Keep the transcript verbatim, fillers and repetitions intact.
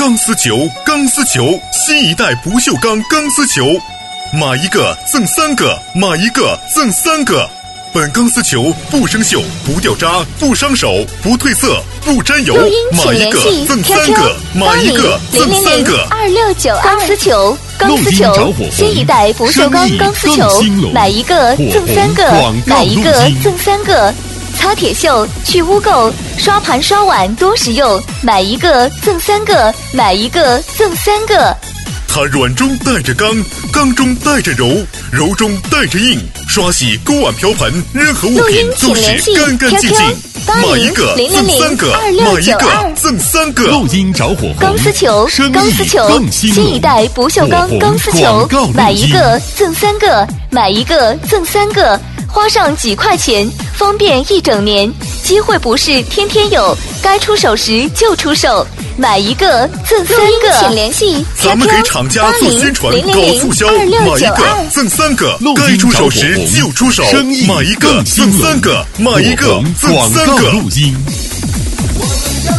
钢丝球，钢丝球，新一代不锈钢钢丝球，买一个赠三个，买一个赠三个。本钢丝球不生锈，不掉渣，不伤手，不褪色，不沾油。买一个赠三个，买一个赠三个。 二六九二钢丝球，钢丝球，新一代不锈钢钢丝球，买一个赠三个，买一个赠三个。擦铁锈，去污垢，刷盘刷碗多实用，买一个赠三个，买一个赠三个。 它软中带着刚，刚中带着柔，柔中带着硬，刷洗锅碗瓢盆，任何物品都是干干净净。买一个赠三个，买一个赠三个。 录音着火钢丝球，钢丝球，新一代不锈钢钢丝球，买一个赠三个，买一个赠三个。花上几块钱，方便一整年，机会不是天天有，该出手时就出手，买一个赠三个。请联系咱们给厂家做宣传搞促销，买一个赠三个，该出手时就出手，买一个赠三个，买一个赠三个。 录音。